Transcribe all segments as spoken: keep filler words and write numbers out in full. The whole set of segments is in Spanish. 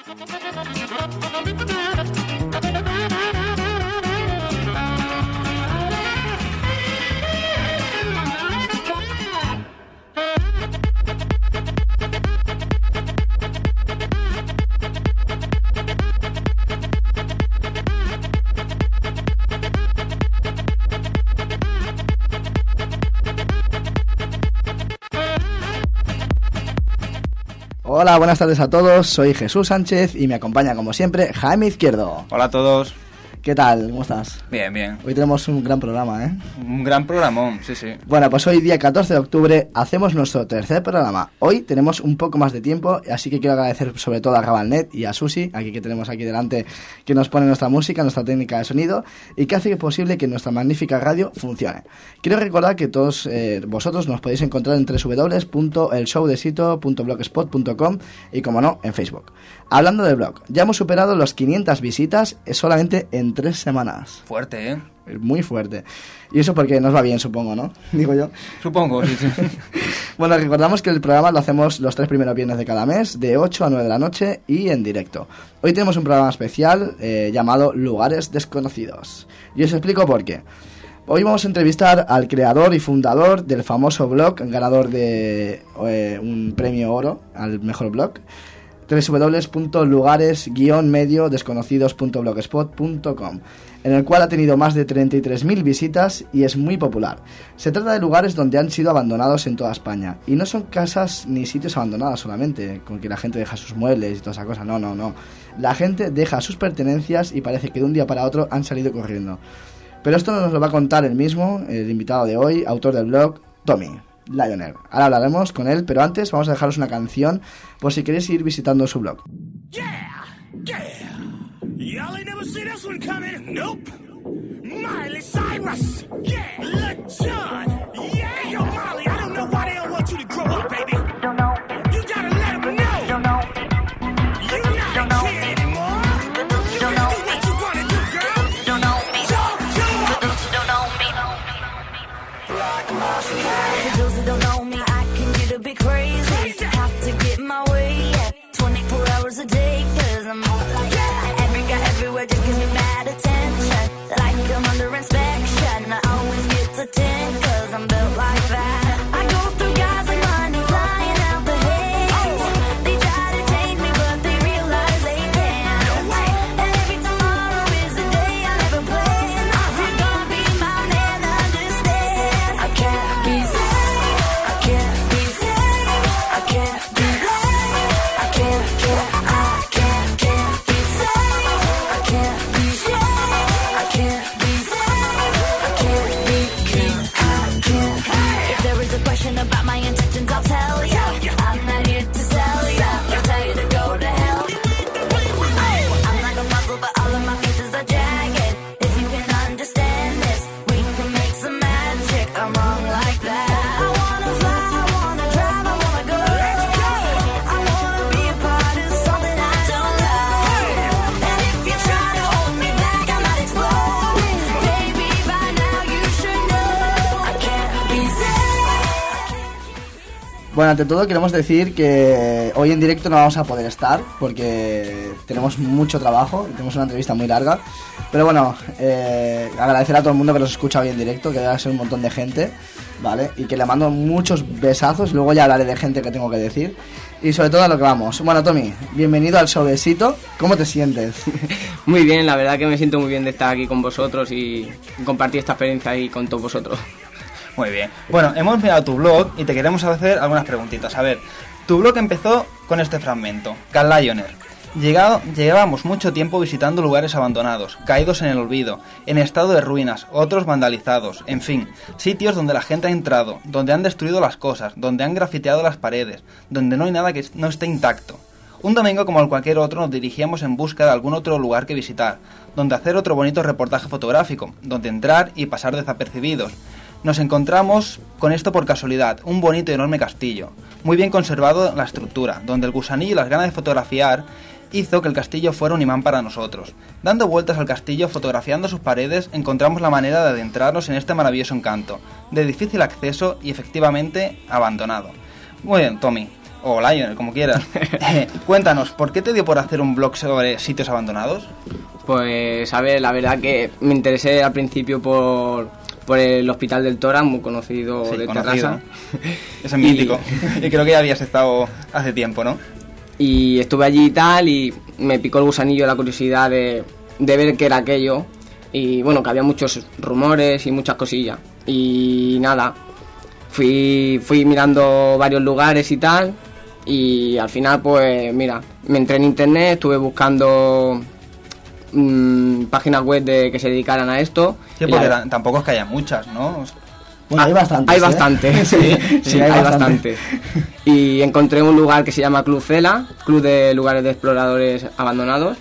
Hola, buenas tardes a todos, soy Jesús Sánchez y me acompaña como siempre Jaime Izquierdo. Hola a todos. ¿Qué tal? ¿Cómo estás? Bien, bien. Hoy tenemos un gran programa, ¿eh? Un gran programón, sí, sí. Bueno, pues hoy día catorce de octubre hacemos nuestro tercer programa. Hoy tenemos un poco más de tiempo, así que quiero agradecer sobre todo a Rabalnet y a Susi, aquí que tenemos aquí delante, que nos pone nuestra música, nuestra técnica de sonido y que hace posible que nuestra magnífica radio funcione. Quiero recordar que todos eh, vosotros nos podéis encontrar en doble u doble u doble u punto el show de sito punto blogspot punto com y, como no, en Facebook. Hablando del blog, ya hemos superado los quinientas visitas solamente en tres semanas. Fuerte, ¿eh? Muy fuerte. Y eso porque nos va bien, supongo, ¿no? Digo yo. Supongo, sí, sí. Bueno, recordamos que el programa lo hacemos los tres primeros viernes de cada mes, de ocho a nueve de la noche y en directo. Hoy tenemos un programa especial eh, llamado Lugares Desconocidos. Y os explico por qué. Hoy vamos a entrevistar al creador y fundador del famoso blog, ganador de eh, un premio oro al mejor blog, doble u doble u doble u punto lugares guion medio desconocidos punto blogspot punto com, en el cual ha tenido más de treinta y tres mil visitas y es muy popular. Se trata de lugares donde han sido abandonados en toda España, y no son casas ni sitios abandonados solamente, con que la gente deja sus muebles y toda esa cosa, no, no, no. La gente deja sus pertenencias y parece que de un día para otro han salido corriendo. Pero esto nos lo va a contar el mismo, el invitado de hoy, autor del blog, Tommy Lionel. Ahora hablaremos con él, pero antes vamos a dejaros una canción por si queréis ir visitando su blog. Yeah, yeah. Y'all ain't never seen this one coming. Nope. Miley Cyrus. Yeah. Lil Jon. Yeah. Yo, Molly, I don't know why they don't want you to grow up, baby. Don't know. You gotta let them know. Don't know. You're not don't a know. Kid anymore. You don't know. Do what you wanna do, girl. Don't know me. Don't do it. Don't know me. Rock my For those who don't know me, I can get a bit crazy. Have to get my way, yeah. twenty-four hours a day, cause I'm hot like that. Every guy everywhere just gives me mad attention. Like I'm under inspection. I always get to ten, cause I'm built like that. I go through guys like money flying out the haze. They try to change me, but they realize they can't. And every tomorrow is a day I never planned. If you're gonna be my man, understand. I can't be saved. I can't be saved. I can't be saved. I can't, can't, I can't, can't be saved. I can't be saved. I can't be saved. I can't be, can't, I can't. If there is a question about my intentions, I'll tell ya. I'm not here to sell ya. I'll tell you to go to hell. I'm like a puzzle, but all of my pieces are jagged. If you can understand this, we can make some magic. I'm wrong like that. I wanna fly, I wanna drive, I wanna go. I wanna be a part of something I don't love. And if you try to hold me back, I might explode. Baby, by now you should know I can't be saved. Bueno, ante todo queremos decir que hoy en directo no vamos a poder estar porque tenemos mucho trabajo y tenemos una entrevista muy larga. Pero bueno, eh, agradecer a todo el mundo que nos escucha hoy en directo, que debe ser un montón de gente, ¿vale? Y que le mando muchos besazos, luego ya hablaré de gente que tengo que decir. Y sobre todo a lo que vamos. Bueno, Tommy, bienvenido al Showbesito. ¿Cómo te sientes? Muy bien, la verdad que me siento muy bien de estar aquí con vosotros y compartir esta experiencia ahí con todos vosotros. Muy bien. Bueno, hemos mirado tu blog y te queremos hacer algunas preguntitas. A ver, tu blog empezó con este fragmento. Cal Lioner. Llegado, llevábamos mucho tiempo visitando lugares abandonados, caídos en el olvido, en estado de ruinas, otros vandalizados, en fin, sitios donde la gente ha entrado, donde han destruido las cosas, donde han grafiteado las paredes, donde no hay nada que no esté intacto. Un domingo como el cualquier otro nos dirigíamos en busca de algún otro lugar que visitar, donde hacer otro bonito reportaje fotográfico, donde entrar y pasar desapercibidos. Nos encontramos con esto por casualidad, un bonito y enorme castillo, muy bien conservado la estructura, donde el gusanillo y las ganas de fotografiar hizo que el castillo fuera un imán para nosotros. Dando vueltas al castillo, fotografiando sus paredes, encontramos la manera de adentrarnos en este maravilloso encanto, de difícil acceso y efectivamente abandonado. Muy bien, Tommy, o Lionel, como quieras. Eh, cuéntanos, ¿por qué te dio por hacer un blog sobre sitios abandonados? Pues, a ver, la verdad que me interesé al principio por, por el Hospital del Tórax, muy conocido Sí, de conocido. Terrassa. Es mítico. Y creo que ya habías estado hace tiempo, ¿no? Y estuve allí y tal, y me picó el gusanillo la curiosidad de, de ver qué era aquello. Y bueno, que había muchos rumores y muchas cosillas. Y nada, fui, fui mirando varios lugares y tal. Y al final, pues mira, me entré en internet, estuve buscando mmm, páginas web de que se dedicaran a esto. Sí, Y porque la- t- tampoco es que haya muchas, ¿no? Bueno, hay bastantes. Hay ¿eh? bastante, sí, sí, hay bastante. Y encontré un lugar que se llama Club Cela, Club de Lugares de Exploradores Abandonados.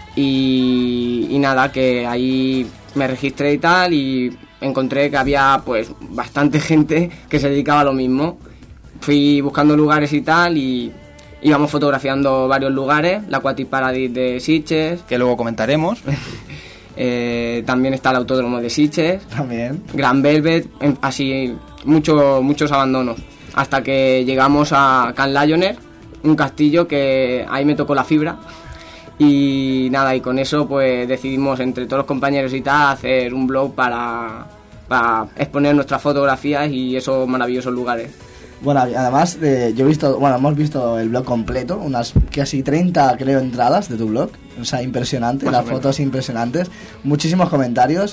Y, y nada, que ahí me registré y tal, y encontré que había pues bastante gente que se dedicaba a lo mismo. Fui buscando lugares y tal, y íbamos fotografiando varios lugares, la Aquatic Paradise de Sitges, Que luego comentaremos. eh, también está el Autódromo de Sitges, También. Gran Velvet, en- así mucho, muchos abandonos, hasta que llegamos a Can Lioner, un castillo que ahí me tocó la fibra. Y nada, y con eso pues decidimos entre todos los compañeros y tal hacer un blog para, para exponer nuestras fotografías y esos maravillosos lugares. Bueno, además, eh, yo he visto, bueno, hemos visto el blog completo, unas casi treinta, creo, entradas de tu blog. O sea, impresionante, Más las o menos. fotos impresionantes, muchísimos comentarios.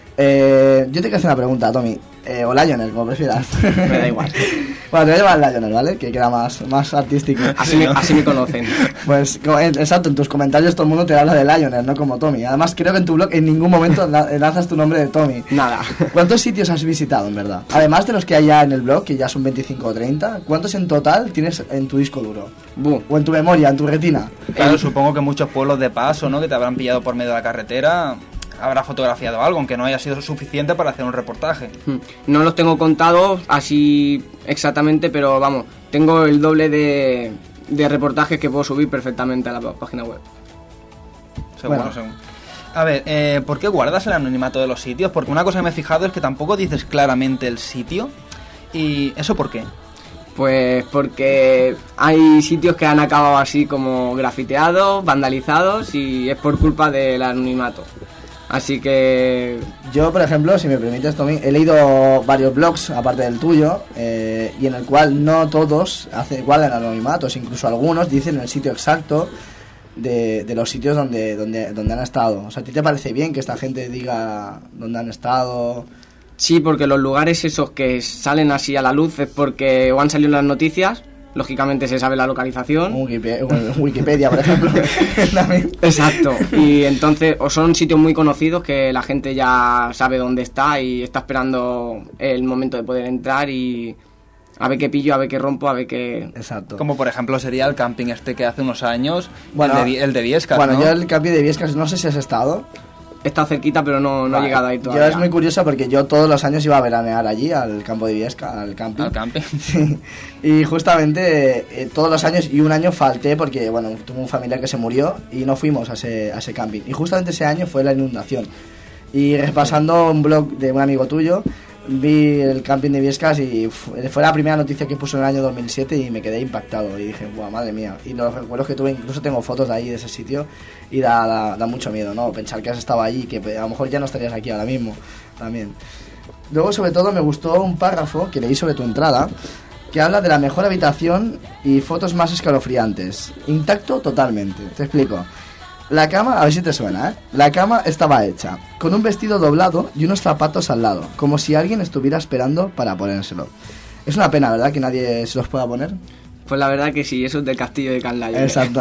Eh, yo te quiero hacer una pregunta, Tommy, eh, o Lionel, como prefieras. Me da igual. Bueno, te voy a llamar Lionel, ¿vale? Que queda más, más artístico. Así me, así me conocen. Pues, co- eh, exacto, en tus comentarios todo el mundo te habla de Lionel, no como Tommy. Además, creo que en tu blog en ningún momento la- lanzas tu nombre de Tommy. Nada. ¿Cuántos sitios has visitado, en verdad? Además de los que hay ya en el blog, que ya son veinticinco o treinta, ¿cuántos en total tienes en tu disco duro? Bu. O en tu memoria, en tu retina. Claro, supongo que muchos pueblos de paso, ¿no? Que te habrán pillado por medio de la carretera, habrá fotografiado algo, aunque no haya sido suficiente para hacer un reportaje. No los tengo contados así exactamente, pero vamos, tengo el doble de, de reportajes que puedo subir perfectamente a la p- página web. Seguro, Bueno. seguro. A ver, eh, ¿por qué guardas el anonimato de los sitios? Porque una cosa que me he fijado es que tampoco dices claramente el sitio. ¿Y eso por qué? Pues porque hay sitios que han acabado así como grafiteados, vandalizados, y es por culpa del anonimato. Así que Yo, por ejemplo, si me permites, Tommy, he leído varios blogs, aparte del tuyo, eh, y en el cual no todos hace, guardan anonimatos, incluso algunos dicen el sitio exacto de, de los sitios donde, donde, donde han estado. O sea, ¿a ti te parece bien que esta gente diga dónde han estado? sí, porque los lugares esos que salen así a la luz es porque o han salido en las noticias, lógicamente se sabe la localización. Wikipedia, Wikipedia por ejemplo. También. Exacto, y entonces o son sitios muy conocidos que la gente ya sabe dónde está y está esperando el momento de poder entrar y a ver qué pillo, a ver qué rompo, a ver qué... Exacto. Como por ejemplo sería el camping este que hace unos años, Bueno, el, de, Vi- el de Viescas, Bueno, ¿no? yo el camping de Viescas, no sé si has estado. He estado cerquita pero no, no Vale. he llegado ahí Yo todavía. es muy curioso porque yo todos los años iba a veranear allí, al campo de Viesca, al camping. Al camping. Sí. Y justamente eh, todos los años, y un año falté porque, bueno, tuve un familiar que se murió y no fuimos a ese, a ese camping. Y justamente ese año fue la inundación. Y repasando un blog de un amigo tuyo, vi el camping de Viescas y uf, fue la primera noticia que puso en el año dos mil siete y me quedé impactado. Y dije, buah, madre mía. Y los recuerdos que tuve, incluso tengo fotos de ahí, de ese sitio, y da, da, da mucho miedo, ¿no? Pensar que has estado allí, que a lo mejor ya no estarías aquí ahora mismo, también. Luego, sobre todo, me gustó un párrafo que leí sobre tu entrada, que habla de la mejor habitación y fotos más escalofriantes. Intacto totalmente. Te explico. La cama, a ver si te suena, ¿eh? La cama estaba hecha con un vestido doblado y unos zapatos al lado, como si alguien estuviera esperando para ponérselo. Es una pena, ¿verdad?, que nadie se los pueda poner. Pues la verdad que sí, eso es del castillo de Can Lioner. Exacto.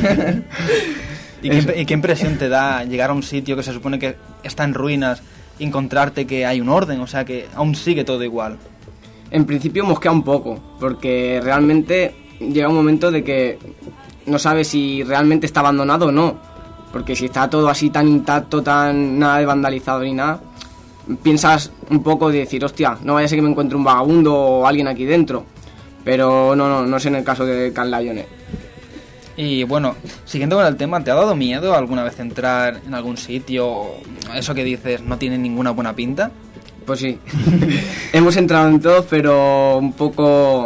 ¿Y qué, impre- y qué impresión te da llegar a un sitio que se supone que está en ruinas y encontrarte que hay un orden? O sea, que aún sigue todo igual. En principio mosquea un poco, porque realmente llega un momento de que no sabes si realmente está abandonado o no. Porque si está todo así tan intacto, tan nada de vandalizado ni nada, piensas un poco de decir, hostia, no vaya a ser que me encuentre un vagabundo o alguien aquí dentro. Pero no, no, no es en el caso de Can Lioner. Y bueno, siguiendo con el tema, ¿te ha dado miedo alguna vez entrar en algún sitio? Eso que dices no tiene ninguna buena pinta. Pues sí, hemos entrado en todos, pero un poco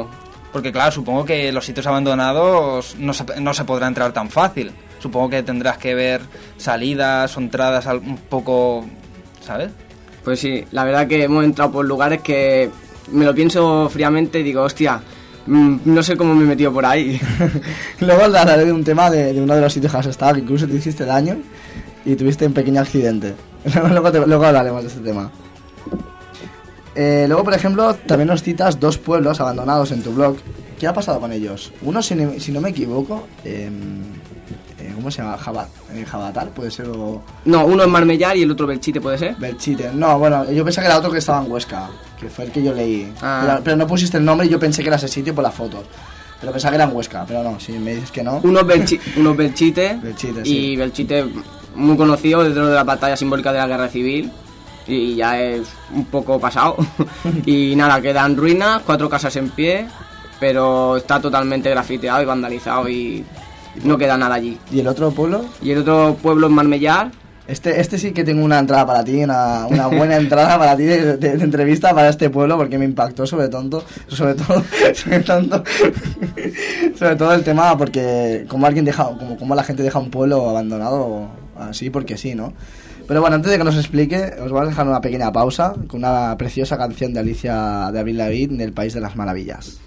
Porque claro, supongo que los sitios abandonados no se, no se podrá entrar tan fácil. Supongo que tendrás que ver salidas o entradas un poco, ¿sabes? Pues sí, la verdad que hemos entrado por lugares que me lo pienso fríamente y digo, hostia, mmm, no sé cómo me he metido por ahí. Luego hablaré de un tema de, de uno de los sitios que has estado, que incluso te hiciste daño y tuviste un pequeño accidente. luego, te, luego hablaremos de este tema. Eh, luego, por ejemplo, también nos citas dos pueblos abandonados en tu blog. ¿Qué ha pasado con ellos? Uno, si, si no me equivoco, eh, eh, ¿cómo se llama? Jabat, eh, Jabatar, puede ser o... No, uno es Marmellar y el otro Belchite, ¿puede ser? Belchite, no, bueno, yo pensé que era otro que estaba en Huesca, que fue el que yo leí. Ah. Pero, pero no pusiste el nombre y yo pensé que era ese sitio por las fotos. Pero pensaba que era en Huesca, pero no, si me dices que no... Uno es Belchi uno es Belchite, Belchite, y sí. Belchite muy conocido dentro de la batalla simbólica de la Guerra Civil. Y ya es un poco pasado. Y nada, quedan ruinas, cuatro casas en pie, pero está totalmente grafiteado y vandalizado y no queda nada allí. ¿Y el otro pueblo? Y el otro pueblo es Marmellar. Este, este sí que tengo una entrada para ti, una, una buena entrada para ti de, de, de entrevista para este pueblo, porque me impactó sobre todo, sobre todo, sobre todo, sobre todo el tema, porque como alguien deja, como, como la gente deja un pueblo abandonado así porque sí, ¿no? Pero bueno, antes de que nos explique, os voy a dejar una pequeña pausa con una preciosa canción de Alicia de Avril Lavigne del País de las Maravillas.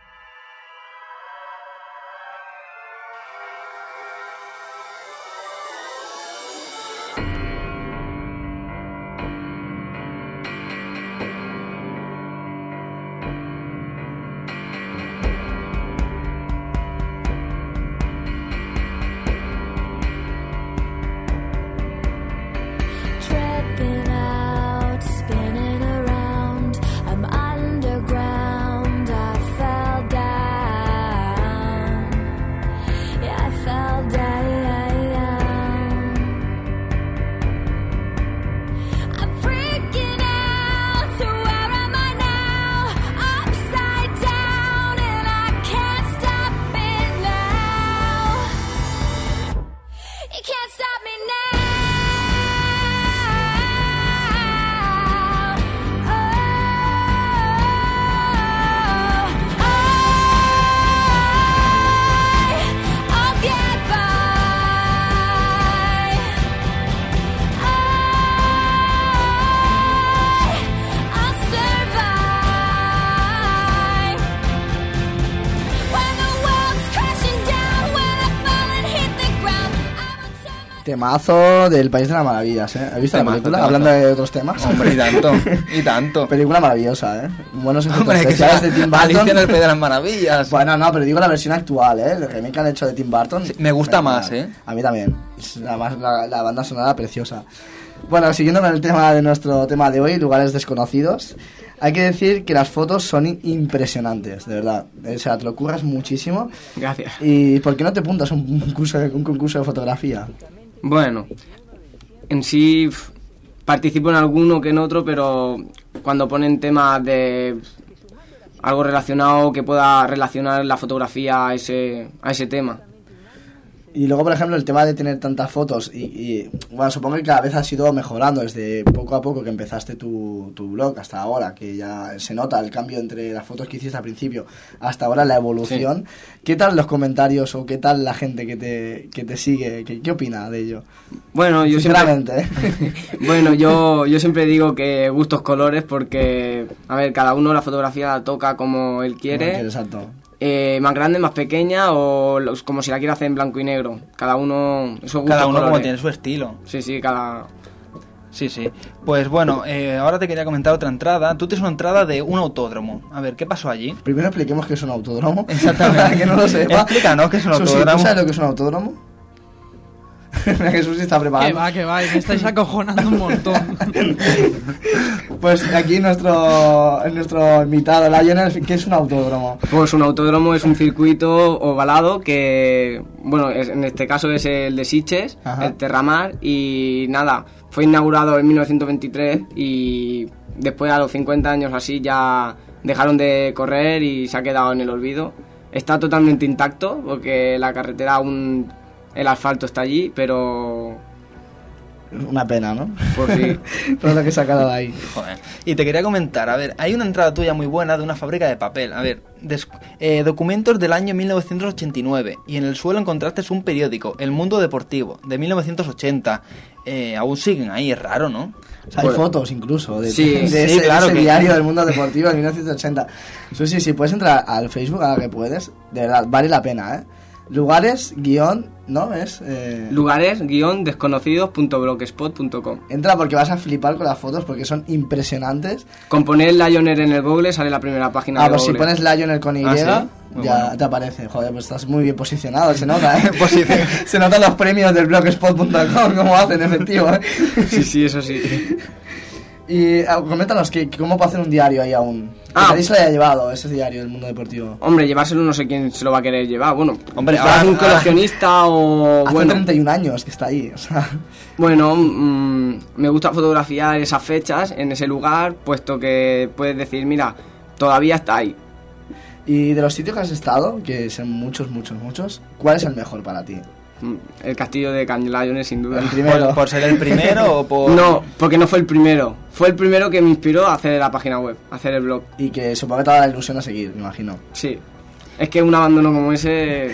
Tripping out, spinning around, I'm underground, I fell down, yeah, I fell down, I'm freaking out, so where am I now, upside down, and I can't stop it now, you can't stop me now. Temazo del País de las Maravillas, ¿eh? ¿Has visto Temazo, la película? temazo. Hablando de otros temas. Hombre, y tanto, y tanto. Película maravillosa, ¿eh? Buenos efectos Hombre, que especiales sea de Tim Alicia en el Burton. País de las Maravillas. Bueno, no, pero digo la versión actual, ¿eh? El remake que han hecho de Tim Burton. Sí, me gusta Fenomenal. más, ¿eh? A mí también. Es la, más- la, la banda sonora preciosa. Bueno, siguiendo con el tema de nuestro tema de hoy, lugares desconocidos, hay que decir que las fotos son i- impresionantes, de verdad. O sea, te lo curras muchísimo. Gracias. ¿Y por qué no te apuntas a un concurso de, un concurso de fotografía? Bueno, en sí pf, participo en alguno que en otro, pero cuando ponen temas de algo relacionado que pueda relacionar la fotografía a ese, a ese tema. Y luego, por ejemplo, el tema de tener tantas fotos y, y, bueno, supongo que cada vez has ido mejorando desde poco a poco que empezaste tu, tu blog hasta ahora, que ya se nota el cambio entre las fotos que hiciste al principio hasta ahora, la evolución. Sí. ¿Qué tal los comentarios o qué tal la gente que te, que te sigue? ¿Qué, qué opina de ello? Bueno, yo Sinceramente, siempre, ¿eh? bueno, yo, yo siempre digo que gustos colores porque, a ver, cada uno la fotografía la toca como él quiere. Como quiere, exacto. Eh, más grande, más pequeña o los, como si la quiera hacer en blanco y negro. Cada uno... Eso Cada uno colores. como tiene su estilo. Sí, sí, cada... Sí, sí. Pues bueno, eh, ahora te quería comentar otra entrada. Tú tienes una entrada de un autódromo. A ver, ¿qué pasó allí? Primero expliquemos qué es un autódromo. Exactamente. Para que no lo sepa. Explícanos qué es un Susi, autódromo. ¿tú sabes lo que es un autódromo? Mira que Susi está Que preparando. va, que va, y me estáis acojonando un montón. Pues aquí nuestro nuestro invitado, Lionel, ¿qué es un autódromo? Pues un autódromo es un circuito ovalado que, bueno, es, en este caso es el de Sitges, Ajá. el Terramar, y nada, fue inaugurado en mil novecientos veintitrés y después a los cincuenta años así ya dejaron de correr y se ha quedado en el olvido. Está totalmente intacto porque la carretera aún, el asfalto está allí, pero Una pena, ¿no? Pues sí. Todo lo que he sacado de ahí. Joder. Y te quería comentar, a ver, hay una entrada tuya muy buena de una fábrica de papel. A ver, des- eh, documentos del año mil novecientos ochenta y nueve. Y en el suelo encontraste un periódico, El Mundo Deportivo, de mil novecientos ochenta. Eh, aún siguen ahí, es raro, ¿no? O sea, hay Bueno. fotos incluso de, Sí, de sí, ese, claro ese que- diario del mundo deportivo de mil novecientos ochenta. Sí, sí, sí, puedes entrar al Facebook ahora que puedes. De verdad, vale la pena, ¿eh? Lugares, guión, ¿no? Es... Eh... Lugares guión desconocidos punto blogspot punto com. Entra porque vas a flipar con las fotos porque son impresionantes. Con poner Lioner en el Google sale la primera página Ah, de pues si Google. pones Lionel con Y, Ah, ¿sí? ya Muy bueno. te aparece. Joder, pues estás muy bien posicionado, se nota, ¿eh? Posición. Se notan los premios del blogspot punto com, cómo hacen, efectivo, ¿eh? Sí, sí, eso sí. Y ah, coméntanos, que, cómo puedo hacer un diario ahí aún. Que Ah. nadie se lo haya llevado, ese diario del mundo deportivo. Hombre, llevárselo no sé quién se lo va a querer llevar. Bueno, Hombre, quizás ahora- un coleccionista o... Hace bueno, treinta y un años que está ahí, o sea... Bueno, mm, me gusta fotografiar esas fechas en ese lugar, puesto que puedes decir, mira, todavía está ahí. Y de los sitios que has estado, que son muchos, muchos, muchos, ¿cuál es el mejor para ti? Mm, El castillo de Can Lioner, sin duda. El primero. ¿Por, por ser el primero o por...? No, porque no fue el primero. Fue el primero que me inspiró a hacer la página web, a hacer el blog. Y que supongo que te da la ilusión a seguir, me imagino. Sí. Es que un abandono como ese,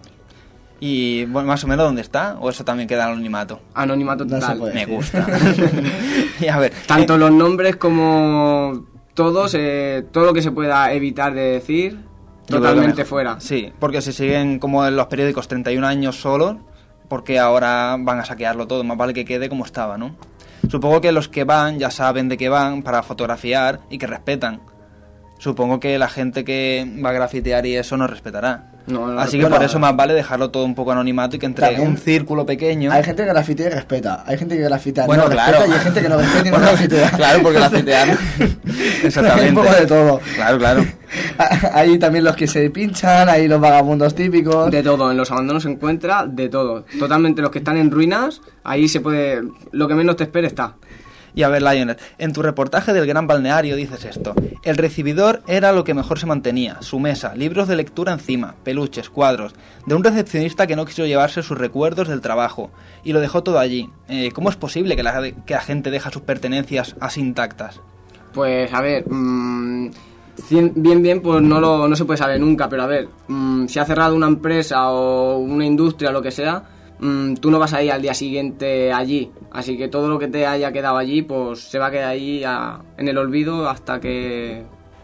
Y bueno, más o menos dónde está, o eso también queda en anonimato. anonimato No se total. puede. Me sí. gusta. Y a ver, Tanto eh, los nombres como todos, eh, todo lo que se pueda evitar de decir, yo creo que totalmente mejor. fuera. Sí, porque si siguen como en los periódicos treinta y un años solos, porque ahora van a saquearlo todo, más vale que quede como estaba, ¿no? Supongo que los que van ya saben de qué van para fotografiar y que respetan. Supongo que la gente que va a grafitear y eso no respetará. No, no, Así que bueno, por eso más vale dejarlo todo un poco anonimato y que entre También un círculo pequeño. Hay gente que grafitea y respeta. Hay gente que grafitea y Bueno, no claro. respeta y hay gente que no respeta y no Bueno, grafitea. claro, porque grafitear. Exactamente. Hay un poco de todo. Claro, claro. Hay también los que se pinchan, hay los vagabundos típicos. De todo, en los abandonos se encuentra de todo. Totalmente los que están en ruinas, ahí se puede, lo que menos te espere está. Y a ver, Lionel, en tu reportaje del Gran Balneario dices esto. El recibidor era lo que mejor se mantenía. Su mesa, libros de lectura encima, peluches, cuadros. De un recepcionista que no quiso llevarse sus recuerdos del trabajo. Y lo dejó todo allí. Eh, ¿Cómo es posible que la, que la gente deja sus pertenencias así intactas? Pues a ver, mmm, cien- bien bien pues no lo no se puede saber nunca, pero a ver, mmm, si ha cerrado una empresa o una industria o lo que sea, mmm, tú no vas a ir al día siguiente allí, así que todo lo que te haya quedado allí pues se va a quedar ahí a- en el olvido hasta que...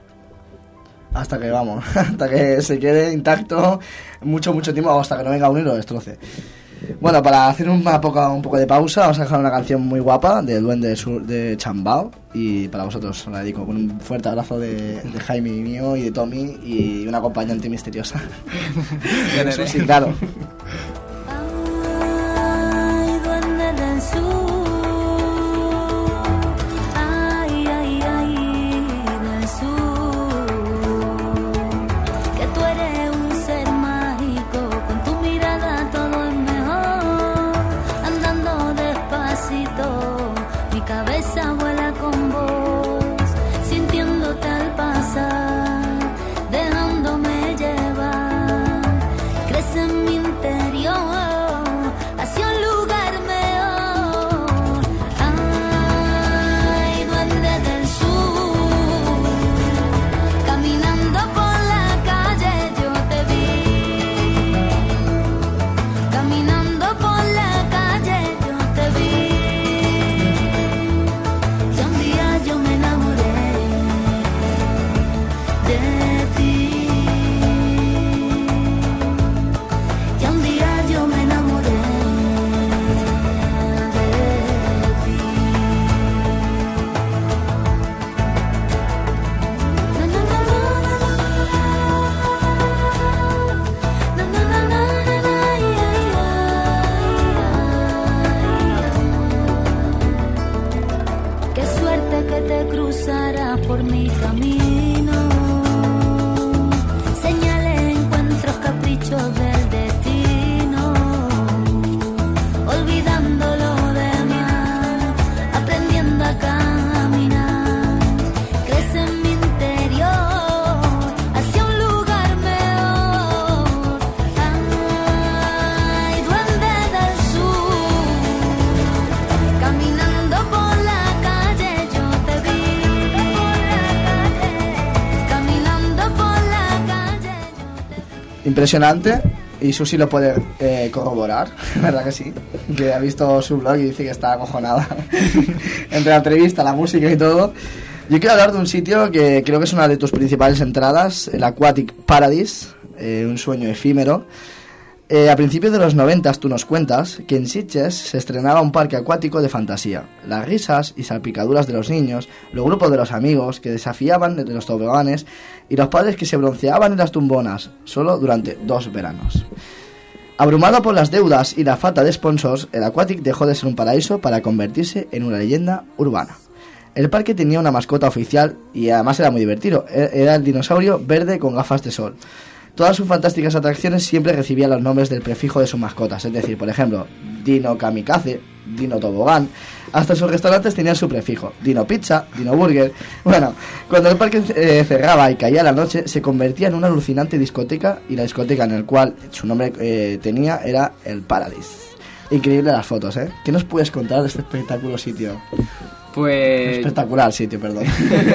Hasta que, vamos, hasta que se quede intacto mucho, mucho tiempo, o hasta que no venga uno y lo destroce. Bueno, para hacer una poca, un poco de pausa, vamos a dejar una canción muy guapa del Duende Sur de Chambao. Y para vosotros os la dedico con un fuerte abrazo de, de Jaime y mío y de Tommy y una acompañante misteriosa. Eso sí, claro. Ay, duende del sur. Ay, ay, ay, del sur. Que tú eres un ser mágico, con tu mirada todo es mejor. Andando despacito, mi cabeza vuela con vos, sintiéndote al pasar, dejándome llevar. Crece en mi interior impresionante. Y Susi lo puede eh, corroborar, ¿verdad que sí? Que ha visto su blog y dice que está acojonada. Entre la entrevista, la música y todo. Yo quiero hablar de un sitio que creo que es una de tus principales entradas, el Aquatic Paradise, eh, un sueño efímero. Eh, a principios de los noventas tú nos cuentas que en Sitges se estrenaba un parque acuático de fantasía. Las risas y salpicaduras de los niños, los grupos de los amigos que desafiaban de los toboganes y los padres que se bronceaban en las tumbonas, solo durante dos veranos. Abrumado por las deudas y la falta de sponsors, el Aquatic dejó de ser un paraíso para convertirse en una leyenda urbana. El parque tenía una mascota oficial y además era muy divertido. Era el dinosaurio verde con gafas de sol. Todas sus fantásticas atracciones siempre recibían los nombres del prefijo de sus mascotas, es decir, por ejemplo, Dino Kamikaze, Dino Tobogán. Hasta sus restaurantes tenían su prefijo, Dino Pizza, Dino Burger. Bueno, cuando el parque eh, cerraba y caía la noche, se convertía en una alucinante discoteca, y la discoteca en la cual su nombre eh, tenía era el Paradise. Increíble las fotos, ¿eh? ¿Qué nos puedes contar de este espectáculo sitio? Pues... Espectacular sitio, perdón.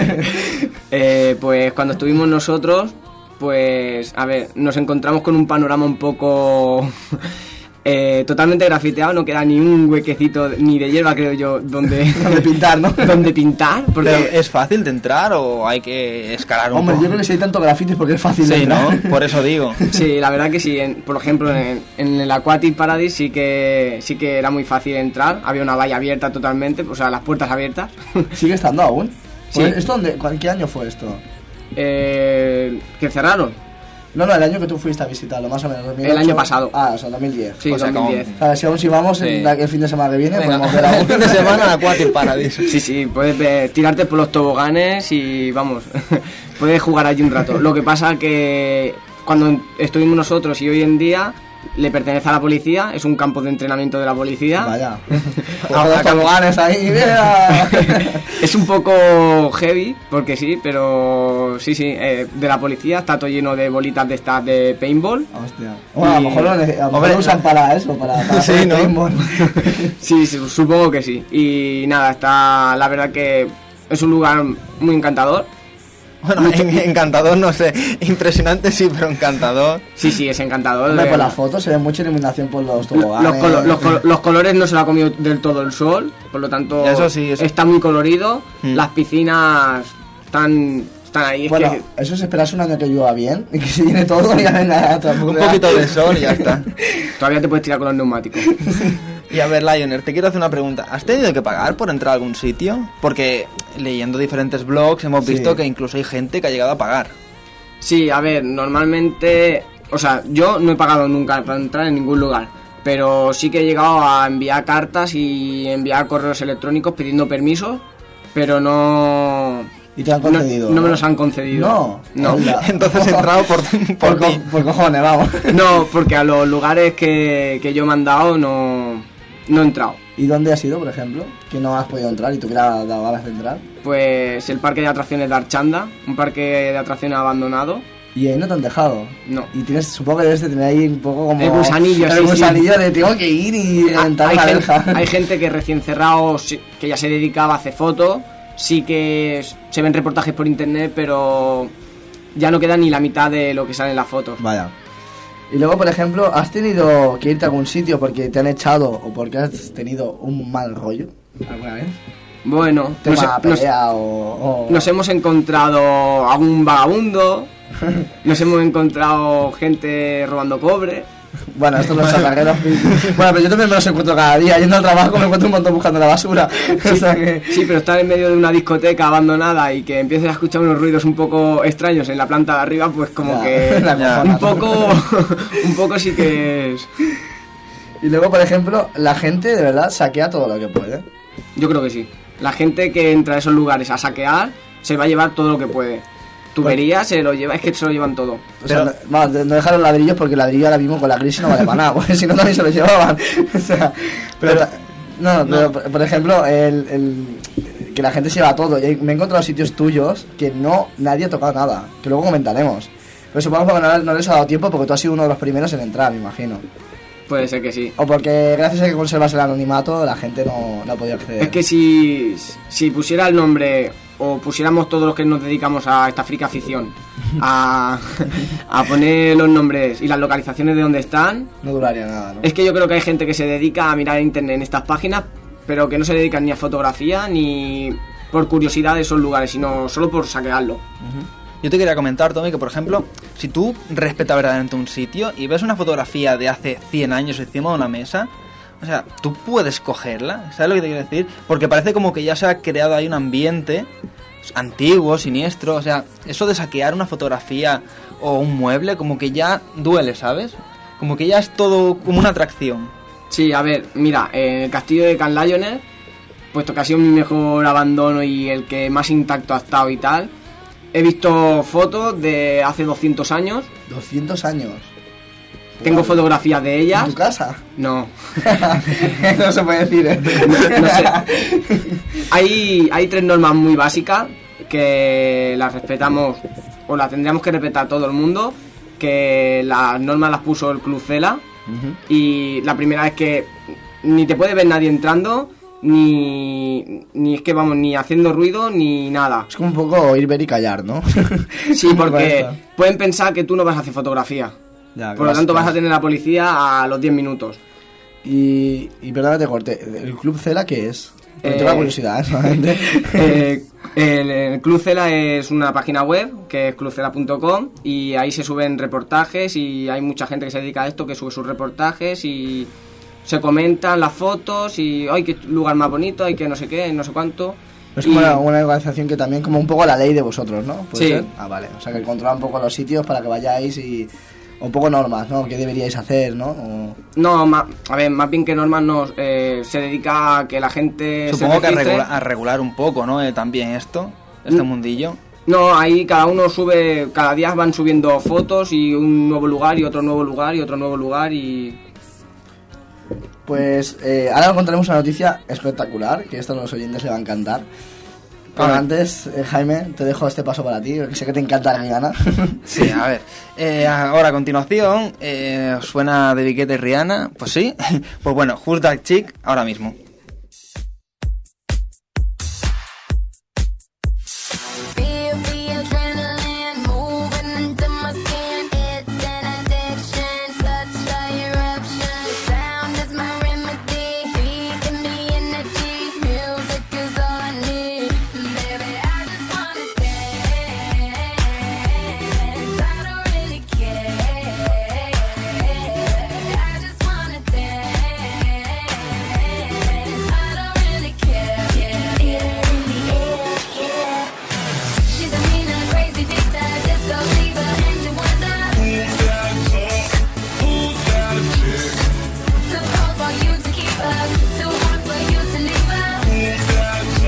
eh, pues cuando estuvimos nosotros, pues, a ver, nos encontramos con un panorama un poco... Eh, totalmente grafiteado, no queda ni un huequecito ni de hierba, creo yo, donde, donde pintar, ¿no? Donde pintar, porque ¿Pero es fácil de entrar o hay que escalar un Hombre, poco? yo creo que si hay tanto graffiti es porque es fácil de Sí, entrar. ¿no? Por eso digo. sí, la verdad que sí. En, por ejemplo, en, en el Aquatic Paradise sí que sí que era muy fácil entrar. Había una valla abierta totalmente, o sea, las puertas abiertas. ¿Sigue estando aún? Sí. ¿Esto dónde, ¿Qué año fue esto? eh, que cerraron. No, no, el año que tú fuiste a visitarlo, más o menos. dos mil ocho. El año pasado. Ah, o sea, dos mil diez. Sí, O sea, dos mil diez. A ver, si aún si vamos Sí. el, el fin de semana que viene, Venga, podemos ver a el fin de semana Aquatic Paradise. Sí, sí, puedes ver- tirarte por los toboganes y vamos, puedes jugar allí un rato. Lo que pasa que cuando estuvimos nosotros y hoy en día le pertenece a la policía, es un campo de entrenamiento de la policía. Vaya. Todos los toboganes ahí, mira. Es un poco heavy, porque sí, pero sí, sí, eh, de la policía está todo lleno de bolitas de estas de paintball. Hostia. Bueno, a lo mejor lo, nece- a lo mejor Hombre, lo usan para eso, para, para Sí, hacer ¿no? paintball. Sí, sí, supongo que sí. Y nada, está, la verdad que es un lugar muy encantador. Bueno, en- encantador, no sé. Impresionante sí, pero encantador. Sí, sí, es encantador. Hombre, Eh, por las fotos se ve mucha iluminación por los Los, toboganes. colo- los colo- los colores no se lo ha comido del todo el sol, por lo tanto Eso sí, eso. está muy colorido. Mm. Las piscinas están, están ahí. Es Bueno, que eso es esperarse un año que llueva bien y que se llene todo y ya venga a Un poquito de sol y ya está. todavía te puedes tirar con los neumáticos. Y a ver, Lioner, te quiero hacer una pregunta. ¿Has tenido que pagar por entrar a algún sitio? Porque leyendo diferentes blogs hemos Sí. visto que incluso hay gente que ha llegado a pagar. Sí, a ver, normalmente, o sea, yo no he pagado nunca para entrar en ningún lugar, pero sí que he llegado a enviar cartas y enviar correos electrónicos pidiendo permiso, pero no... Y te han no- concedido. No, me los han concedido. No. No. Anda. Entonces he entrado por, por, Por, co- ti. por cojones, vamos. No, porque a los lugares que, que yo me han dado no, no he entrado. ¿Y dónde has ido, por ejemplo? Que no has podido entrar y tú hubieras dado ganas de entrar. Pues el parque de atracciones de Archanda, un parque de atracciones abandonado. Y ahí no te han dejado. No. Y tienes, supongo que debes de tener ahí un poco como... El gusanillo, el sí, sí. gusanillo de tengo que ir y entrar hay, a la gen- verja. hay gente que recién cerrado, sí, que ya se dedicaba a hacer fotos, sí que s- se ven reportajes por internet, pero ya no queda ni la mitad de lo que sale en las fotos. Vaya. Y luego, por ejemplo, ¿has tenido que irte a algún sitio porque te han echado o porque has tenido un mal rollo alguna vez? Bueno, Tema nos, nos- pelea o, o- nos hemos encontrado a un vagabundo, nos hemos encontrado gente robando cobre. Bueno, estos los chatarreros. Bueno, pero yo también me los encuentro cada día. Yendo al trabajo me encuentro un montón buscando la basura. O sea que... Sí, pero estar en medio de una discoteca abandonada y que empieces a escuchar unos ruidos un poco extraños en la planta de arriba, pues como Ya, que la ya. cojona. un poco, un poco sí que es. Y luego, por ejemplo, la gente de verdad saquea todo lo que puede. Yo creo que sí. La gente que entra a esos lugares a saquear se va a llevar todo lo que puede. Tuberías se lo lleva, es que se lo llevan todo. O sea, no, vamos, no dejaron ladrillos porque el ladrillo ahora mismo con la crisis no vale para nada, porque si no también se lo llevaban. O sea, pero, Pero- no, pero por, por ejemplo, el, el- que la gente se lleva todo. Y me he encontrado sitios tuyos que no nadie ha tocado nada, que luego comentaremos. Pero supongo que no, no les ha dado tiempo porque tú has sido uno de los primeros en entrar, me imagino. Puede ser que sí. O porque gracias a que conservas el anonimato la gente no, no ha podido acceder. Es que si, si pusiera el nombre o pusiéramos todos los que nos dedicamos a esta frica afición a, a poner los nombres y las localizaciones de donde están, No duraría nada, ¿no? es que yo creo que hay gente que se dedica a mirar internet en estas páginas, pero que no se dedican ni a fotografía ni por curiosidad de esos lugares, sino solo por saquearlo. Yo te quería comentar, Tommy, que por ejemplo, si tú respetas verdaderamente un sitio y ves una fotografía de hace cien años encima de una mesa, o sea, tú puedes cogerla, ¿sabes lo que te quiero decir? Porque parece como que ya se ha creado ahí un ambiente antiguo, siniestro, o sea, eso de saquear una fotografía o un mueble como que ya duele, ¿sabes? Como que ya es todo como una atracción. Sí, a ver, mira, en el castillo de Can Lionel, puesto que ha sido mi mejor abandono y el que más intacto ha estado y tal, he visto fotos de hace doscientos años, doscientos años. tengo Wow. fotografías de ¿En ellas. tu casa? No, No se puede decir, ¿eh? no sé. Hay, hay tres normas muy básicas que las respetamos o las tendríamos que respetar todo el mundo, que las normas las puso el Club Cela. Y la primera es que ni te puede ver nadie entrando, ni, ni es que vamos, ni haciendo ruido, ni nada. Es como un poco ir, ver y callar, ¿no? Sí, Un poco porque esto. pueden pensar que tú no vas a hacer fotografía. Ya, que Por lo tanto que vas a tener la policía a los diez minutos. Y, y perdona que te corte, ¿el Club Cela qué es? Porque Eh, tengo la curiosidad, ¿eh? Solamente. Eh, el, el Club Cela es una página web que es club cela punto com y ahí se suben reportajes y hay mucha gente que se dedica a esto, que sube sus reportajes y se comentan las fotos y ¡ay, qué lugar más bonito! ¡Ay, que no sé qué! No sé cuánto. Es Y- como una, una organización que también como un poco la ley de vosotros, ¿no? ¿Puede Sí. ser? Ah, vale. O sea, que controla un poco los sitios para que vayáis y... Un poco normas, ¿no? ¿Qué deberíais hacer, no? O... No, ma- a ver, más bien que normas no, eh, se dedica a que la gente Supongo se que a, registre. regula- a regular un poco, ¿no? Eh, también esto, este Mm. mundillo. No, ahí cada uno sube, cada día van subiendo fotos y un nuevo lugar y otro nuevo lugar y otro nuevo lugar y... Pues eh, ahora os contaremos una noticia espectacular, que esto a los oyentes le va a encantar. Pero A ver. antes, eh, Jaime, te dejo este paso para ti, que sé que te encanta Rihanna. Sí, a ver. Eh, ahora a continuación, eh, ¿os suena de Viquete y Rihanna? Pues sí. Pues bueno, Who's That Chick ahora mismo. Feel the adrenaline moving into my skin. It's an addiction, such a eruption. Sound is my remedy, feeding me energy. Music is all I need. Baby, I just wanna dance. I don't really care. I just wanna dance. I don't really care. Yeah, yeah, in the air, yeah. She's a mean and crazy dictator, disco diva, and you wonder too cold for you to keep her, too hot for you to leave her.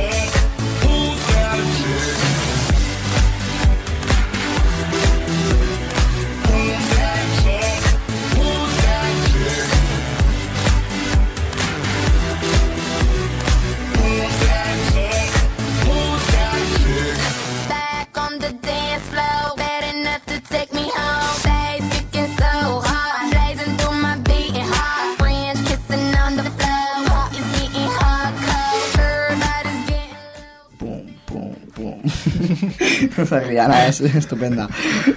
Back on the dance floor, bad enough to take me home. Bass kicking so hard, blazing through my beating heart. Friends kissing on the floor, it's getting hardcore. Everybody's getting low. Pum, pum, pum. Esa Rihanna es estupenda.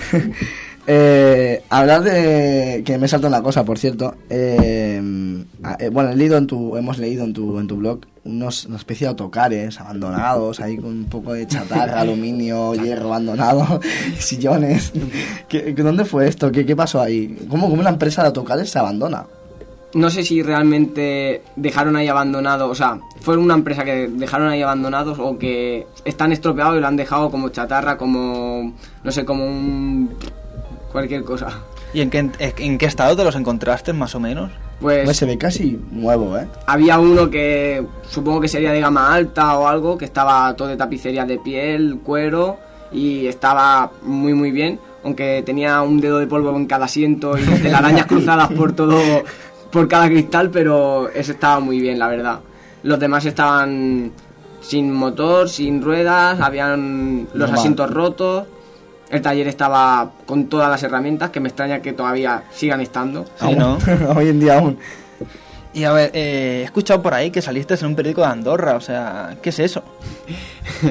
Eh, hablar de... Que me salta una cosa, por cierto. Eh, eh, bueno, he leído en tu, hemos leído en tu, en tu blog unos, una especie de autocares abandonados, ahí con un poco de chatarra, aluminio, hierro abandonado, sillones. ¿Qué, ¿Dónde fue esto? ¿Qué, qué pasó ahí? ¿Cómo, ¿Cómo una empresa de autocares se abandona? No sé si realmente dejaron ahí abandonados, o sea, fue una empresa que dejaron ahí abandonados o que están estropeados y lo han dejado como chatarra, como, no sé, como un... cualquier cosa. ¿Y en qué, en qué estado te los encontraste, más o menos? Pues Pues se ve casi nuevo, ¿eh? había uno que supongo que sería de gama alta o algo, que estaba todo de tapicería de piel, cuero y estaba muy muy bien, aunque tenía un dedo de polvo en cada asiento y telarañas cruzadas por todo, por cada cristal, pero ese estaba muy bien, la verdad. Los demás estaban sin motor, sin ruedas, habían los Normal. asientos rotos. El taller estaba con todas las herramientas, que me extraña que todavía sigan estando. Sí, ¿no? Hoy en día aún. Y a ver, eh, he escuchado por ahí que saliste en un periódico de Andorra, o sea, ¿qué es eso?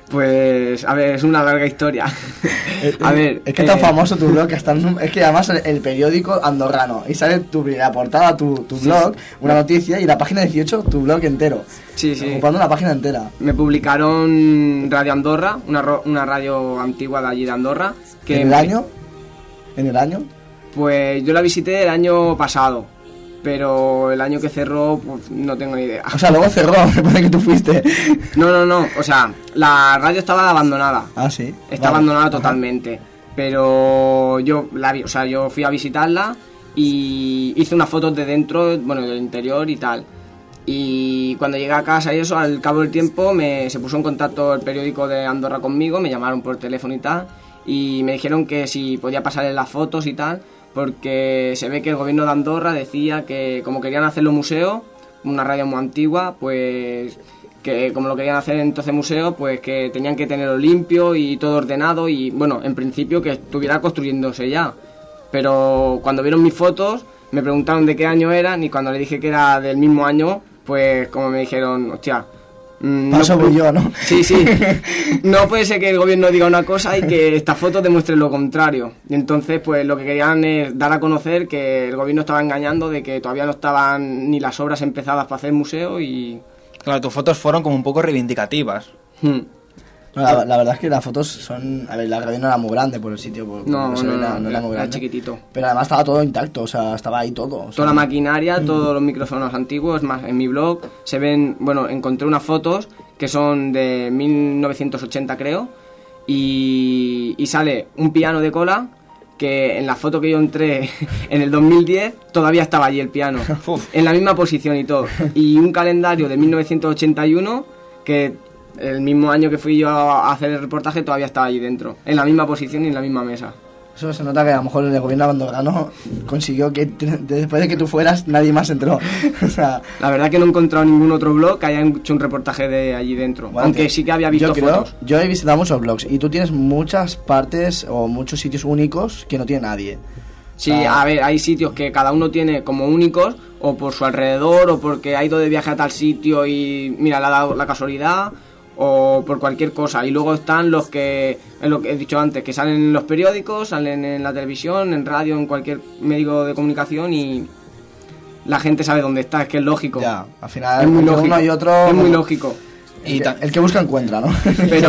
Pues, a ver, es una larga historia. A ver, Es que es tan eh, famoso tu blog que hasta en un- es que además el, el periódico andorrano y sale tu primera portada, tu, tu blog, una noticia y la página dieciocho tu blog entero. Sí, sí. Ocupando una página entera. Me publicaron Radio Andorra, una, ro- una radio antigua de allí de Andorra. Que ¿En el año? ¿En el año? Pues yo la visité el año pasado, pero el año que cerró, pues no tengo ni idea. O sea, luego cerró, me parece que tú fuiste. No, no, no, o sea, la radio estaba abandonada. Ah, sí. Está Vale. abandonada Ajá. totalmente. Pero yo la vi, o sea, yo fui a visitarla y hice unas fotos de dentro, bueno, del interior y tal. Y cuando llegué a casa y eso, al cabo del tiempo me se puso en contacto el periódico de Andorra conmigo, me llamaron por teléfono y tal, y me dijeron que si podía pasarles las fotos y tal, porque se ve que el gobierno de Andorra decía que como querían hacerlo museo, una radio muy antigua, pues que como lo querían hacer entonces museo, pues que tenían que tenerlo limpio y todo ordenado y bueno, en principio que estuviera construyéndose ya. Pero cuando vieron mis fotos me preguntaron de qué año eran y cuando le dije que era del mismo año, pues como me dijeron, hostia, mm, Para eso pu- voy yo, ¿no? Sí, sí. No puede ser que el gobierno diga una cosa y que estas fotos demuestren lo contrario. Y entonces, pues lo que querían es dar a conocer que el gobierno estaba engañando, de que todavía no estaban ni las obras empezadas para hacer museo y... Claro, tus fotos fueron como un poco reivindicativas. Hmm. No, la, la verdad es que las fotos son... A ver, la radio no era muy grande por el sitio. Por, por No, lo que se no, ve, no, era- no, era muy era grande. chiquitito. Pero además estaba todo intacto, o sea, estaba ahí todo. o sea. Toda la maquinaria, todos los micrófonos antiguos, más en mi blog se ven, bueno, encontré unas fotos que son de mil novecientos ochenta creo y, y sale un piano de cola que en la foto que yo entré en el dos mil diez todavía estaba allí el piano, en la misma posición y todo, y un calendario de mil novecientos ochenta y uno que el mismo año que fui yo a hacer el reportaje todavía estaba allí dentro, en la misma posición y en la misma mesa. Eso se nota que a lo mejor el gobierno andorrano consiguió que te- después de que tú fueras nadie más entró. O sea, La verdad que no he encontrado ningún otro blog que haya hecho un reportaje de allí dentro. bueno, aunque que sí que había visto yo creo, fotos. yo he visitado muchos blogs y tú tienes muchas partes o muchos sitios únicos que no tiene nadie. Sí, Ah. a ver, hay sitios que cada uno tiene como únicos, o por su alrededor, o porque ha ido de viaje a tal sitio y mira, le ha dado la casualidad, o por cualquier cosa. Y luego están los que, es lo que he dicho antes, que salen en los periódicos, salen en la televisión, en radio, en cualquier medio de comunicación y la gente sabe dónde está, es que es lógico. Ya, al final es muy entre lógico. uno y otro... Es muy lógico. El, Y que, ta- el que busca encuentra, ¿no? Pero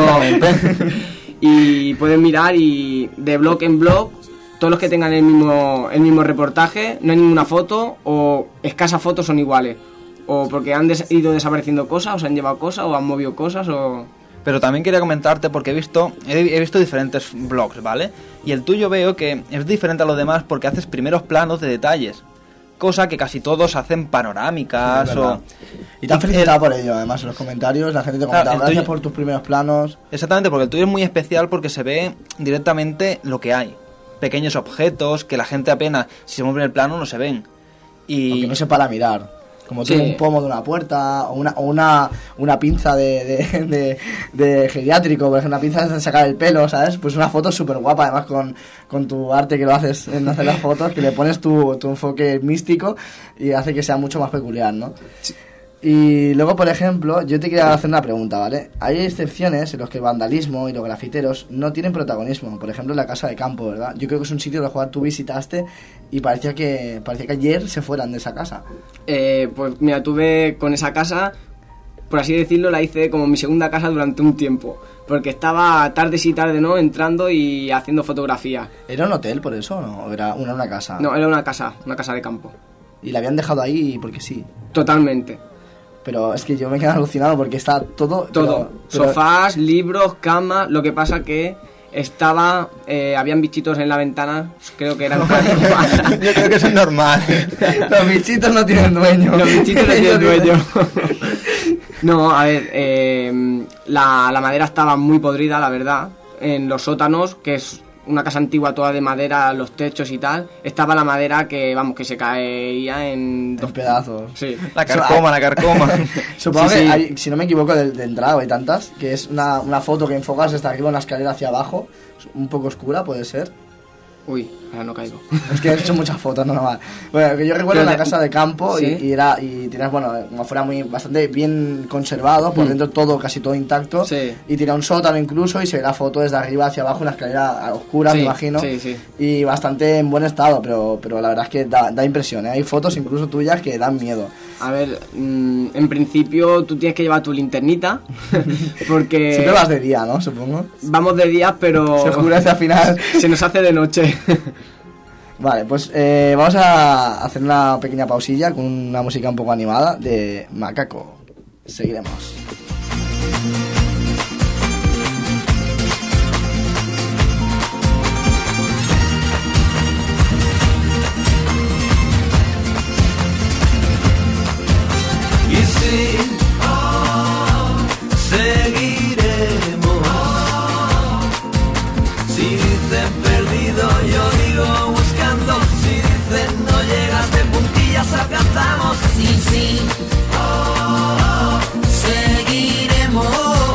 y pueden mirar y de blog en blog todos los que tengan el mismo el mismo reportaje, no hay ninguna foto o escasas fotos son iguales, o porque han des- ido desapareciendo cosas o se han llevado cosas o han movido cosas o... Pero también quería comentarte porque he visto he, he visto diferentes blogs, ¿vale? Y el tuyo veo que es diferente a los demás porque haces primeros planos de detalles, cosa que casi todos hacen panorámicas Es o... verdad. Y te han felicitado por ello, además, en los comentarios la gente te Claro, comenta, el gracias tuyo- por tus primeros planos. Exactamente, porque el tuyo es muy especial porque se ve directamente lo que hay. Pequeños objetos que la gente apenas, si se mueve en el plano, no se ven. Y... Aunque no se para mirar. Como Sí. tiene un pomo de una puerta o una, o una, una pinza de, de, de, de geriátrico, por ejemplo, una pinza de sacar el pelo, ¿sabes? Pues una foto súper guapa, además con, con tu arte que lo haces en hacer las fotos, que le pones tu, tu enfoque místico y hace que sea mucho más peculiar, ¿no? Y luego, por ejemplo, yo te quería hacer una pregunta, ¿vale? Hay excepciones en los que el vandalismo y los grafiteros no tienen protagonismo. Por ejemplo, la casa de campo, ¿verdad? Yo creo que es un sitio del cual tú visitaste y parecía que, parecía que ayer se fueran de esa casa. Eh, pues mira, tuve con esa casa, por así decirlo, la hice como mi segunda casa durante un tiempo, porque estaba tardes y tarde, ¿no?, entrando y haciendo fotografía. ¿Era un hotel por eso o no? ¿O era una, una casa? No, era una casa, una casa de campo. Y la habían dejado ahí porque sí. Totalmente. Pero es que yo me quedo alucinado porque está todo... Todo, pero- pero- sofás, libros, camas, lo que pasa que estaba, eh, habían bichitos en la ventana, creo que eran Yo creo que eso es normal. Los bichitos no tienen dueño. los bichitos no tienen Ellos dicen- dueño. No, a ver, eh, la, la madera estaba muy podrida, la verdad, en los sótanos, que es una casa antigua toda de madera, los techos y tal, estaba la madera que, vamos, que se caía en Dos pedazos. Sí. La carcoma, la carcoma. Supongo Sí, que, sí. hay, si no me equivoco, de, de entrada hay tantas, que es una, una foto que enfocas desde arriba, una escalera hacia abajo, un poco oscura, puede ser. Uy, ahora no caigo. Es que he hecho muchas fotos, no normal. Bueno, que yo recuerdo Pero una de- casa de campo y, ¿Sí? y era y tenías, bueno, como fuera muy bastante bien conservado, por Mm. dentro todo, casi todo intacto. Sí. Y tenía un sótano incluso y se ve la foto desde arriba hacia abajo, una escalera oscura, Sí, me imagino. sí, sí. Y bastante en buen estado, pero, pero la verdad es que da, da impresión, ¿eh? Hay fotos incluso tuyas que dan miedo. A ver, mm, en principio tú tienes que llevar tu linternita, porque Siempre vas de día, ¿no? Supongo. vamos de día, pero Se oscurece al final. se nos hace de noche. Vale, pues eh, vamos a hacer una pequeña pausilla con una música un poco animada de Macaco. Seguiremos. Y sí, seguiremos. Si dicen perdido, yo digo buscando. Si dicen no llegas de puntillas, alcanzamos. Sí, sí, seguiremos.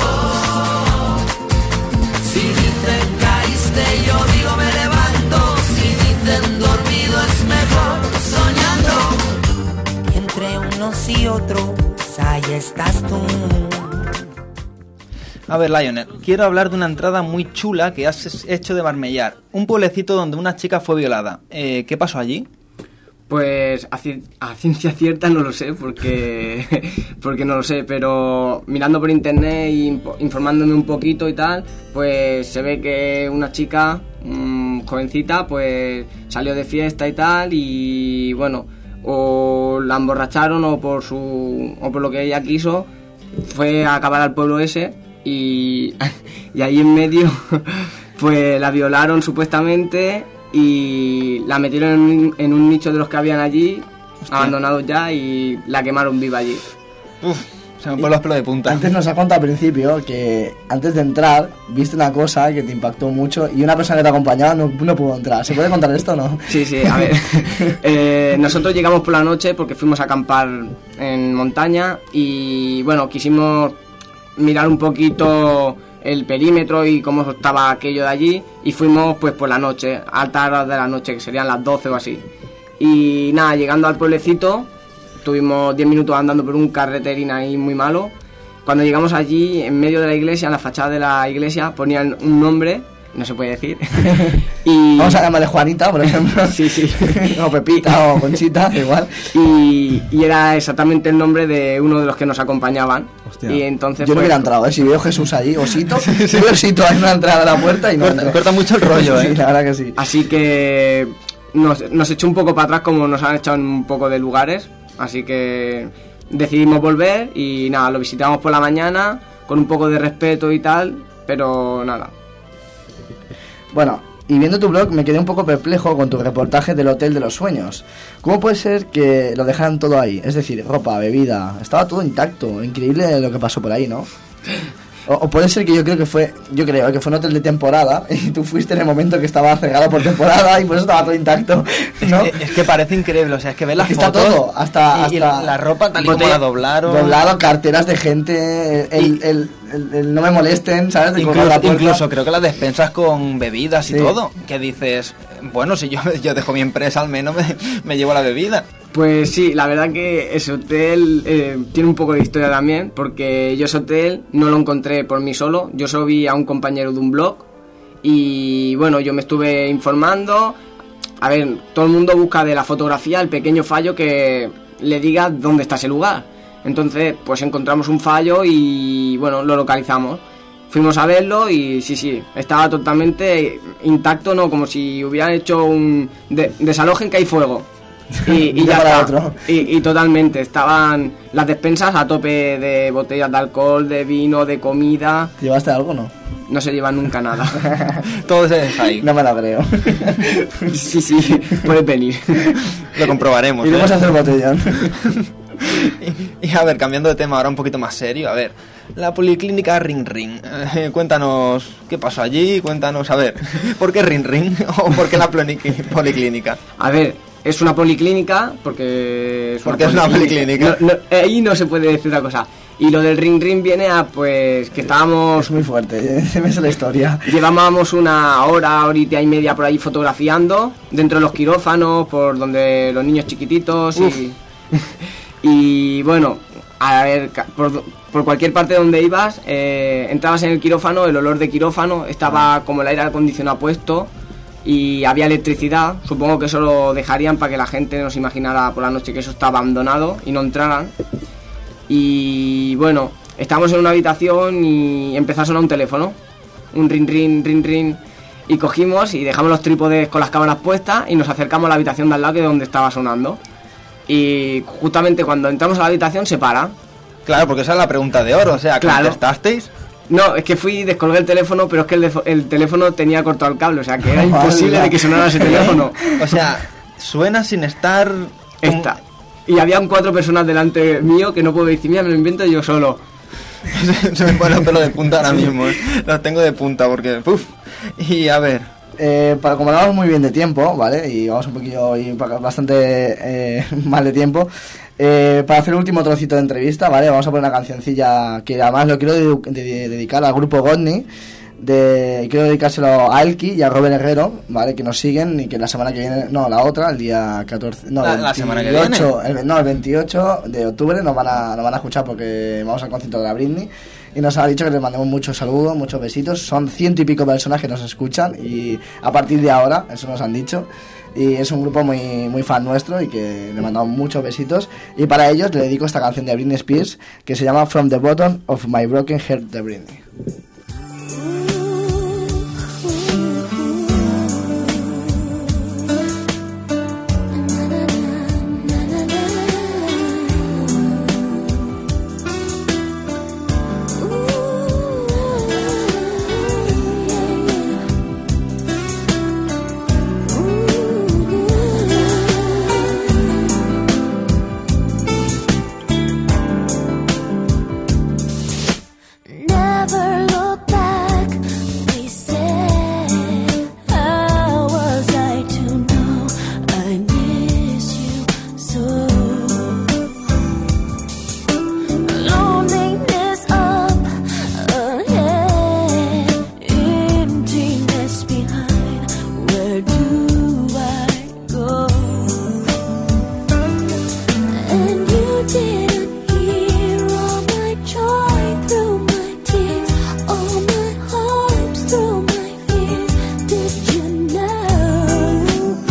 Si dicen caíste, yo digo me levanto. Si dicen dormido es mejor soñando. Entre unos y otros, ahí estás tú. A ver, Lionel, quiero hablar de una entrada muy chula que has hecho de Marmellar. Un pueblecito donde una chica fue violada. Eh, ¿Qué pasó allí? Pues a, ci- a ciencia cierta no lo sé, porque, porque no lo sé, pero mirando por internet y impo- informándome un poquito y tal, pues se ve que una chica, mm, jovencita, pues salió de fiesta y tal, y bueno, o la emborracharon o por su o por lo que ella quiso, fue a acabar al pueblo ese y, y ahí en medio pues la violaron supuestamente y la metieron en un, en un nicho de los que habían allí, Hostia. abandonados ya, y la quemaron viva allí. Uf, se me ponen los pelos de punta. Antes nos has contado al principio que antes de entrar viste una cosa que te impactó mucho y una persona que te acompañaba no, no pudo entrar. ¿Se puede contar esto o no? Sí, sí, a ver. Eh, nosotros llegamos por la noche porque fuimos a acampar en montaña y bueno, quisimos mirar un poquito el perímetro y cómo estaba aquello de allí y fuimos pues por la noche, a altas horas de la noche, que serían las doce o así. Y nada, llegando al pueblecito, tuvimos diez minutos andando por un carreterín ahí muy malo. Cuando llegamos allí, en medio de la iglesia, en la fachada de la iglesia, ponían un nombre, no se puede decir. y Vamos a llamarle Juanita, por ejemplo. Sí, sí. O Pepita o Conchita, igual. Y, y era exactamente el nombre de uno de los que nos acompañaban. Hostia. Y entonces Yo no pues, hubiera entrado, ¿eh? Si veo Jesús allí, Osito, si veo Osito en una entrada a la puerta y no Corta, entro. corta mucho el rollo, Sí, ¿eh? la verdad que sí. Así que nos, nos echó un poco para atrás, como nos han echado en un poco de lugares. Así que decidimos volver y nada, lo visitamos por la mañana con un poco de respeto y tal, pero nada. Bueno, y viendo tu blog me quedé un poco perplejo con tu reportaje del Hotel de los Sueños. ¿Cómo puede ser que lo dejaran todo ahí? Es decir, ropa, bebida, estaba todo intacto. Increíble lo que pasó por ahí, ¿no? O, o puede ser que yo creo que fue, yo creo que fue un hotel de temporada y tú fuiste en el momento que estaba cerrado por temporada y por eso estaba todo intacto, ¿no? Es, es que parece increíble, o sea, es que ves las Es que está fotos todo, hasta- y, y hasta- la ropa tal y como botella- la doblaron. Doblado, carteras de gente, el, Y- el, el- el no me molesten, ¿sabes? De colgar Incluso, la puerta. incluso creo que las despensas con bebidas y Sí. todo. Que dices, bueno, si yo, yo dejo mi empresa, al menos me, me llevo la bebida. Pues sí, la verdad que ese hotel eh, tiene un poco de historia también, porque yo ese hotel no lo encontré por mí solo, yo solo vi a un compañero de un blog y bueno, yo me estuve informando. A ver, todo el mundo busca de la fotografía el pequeño fallo que le diga dónde está ese lugar. Entonces, pues encontramos un fallo y bueno, lo localizamos. Fuimos a verlo y sí, sí, estaba totalmente intacto, ¿no? Como si hubieran hecho un... De, desalojen que hay fuego. Y, y Ya ya para está. otro. Y, y totalmente, estaban las despensas a tope de botellas de alcohol, de vino, de comida. ¿Llevaste algo o no? No se lleva nunca nada. Todo se deja ahí. No me lo creo. Sí, sí, puedes venir. Lo comprobaremos. ¿eh? Iremos a hacer botellón. Y, y a ver, cambiando de tema ahora un poquito más serio, a ver, la policlínica Ring Ring, eh, cuéntanos qué pasó allí, cuéntanos, a ver, ¿por qué Ring Ring o por qué la ploniqui- policlínica? A ver, es una policlínica, porque es Porque es una policlínica. No, no, ahí no se puede decir otra cosa. Y lo del ring ring viene a, pues, que estábamos... Es muy fuerte, se me hace la historia. Llevábamos una hora, horita y media por ahí fotografiando, dentro de los quirófanos, por donde los niños chiquititos y... y bueno, a ver, ca- por, por cualquier parte donde ibas, eh, entrabas en el quirófano, el olor de quirófano, estaba como el aire acondicionado puesto y había electricidad. Supongo que eso lo dejarían para que la gente no se imaginara por la noche que eso está abandonado y no entraran. Y bueno, estábamos en una habitación y empezó a sonar un teléfono, un ring ring ring ring, y cogimos y dejamos los trípodes con las cámaras puestas y nos acercamos a la habitación de al lado, que es donde estaba sonando. Y justamente cuando entramos a la habitación se para. Claro, porque esa es la pregunta de oro, o sea, Claro. ¿contestasteis? No, es que fui y descolgué el teléfono, pero es que el, defo- el teléfono tenía cortado el cable, o sea que era Madre imposible mía. de que sonara ese teléfono. O sea, suena sin estar... Esta. Y habían cuatro personas delante mío que no puedo decir, mira, me lo invento yo solo. Se me pone el pelo de punta ahora mismo, ¿eh? Los tengo de punta porque... Uf. Y a ver... Eh, para como hablamos muy bien de tiempo, ¿vale? Y vamos un poquillo y pa- bastante eh, mal de tiempo. Eh, para hacer el último trocito de entrevista, ¿vale? Vamos a poner una cancioncilla que además lo quiero dedu- de- dedicar al grupo Godney. De, quiero dedicárselo a Elki y a Robert Herrero, ¿vale? Que nos siguen y que la semana que viene, no, la otra, el día catorce, no, La- el la semana que veintiocho, viene. el- no, el veintiocho de octubre nos van a, nos van a escuchar porque vamos al concierto de la Britney. Y nos ha dicho que les mandemos muchos saludos, muchos besitos. Son ciento y pico personas que nos escuchan y a partir de ahora, eso nos han dicho. Y es un grupo muy, muy fan nuestro y que le mandamos muchos besitos. Y para ellos le dedico esta canción de Britney Spears que se llama From the Bottom of My Broken Heart de Britney. Never look back, they said. How was I to know I miss you so? Loneliness up ahead, emptiness behind. Where do I go? And you didn't hear all my joy through my tears, all my hopes through my fears. Did you know?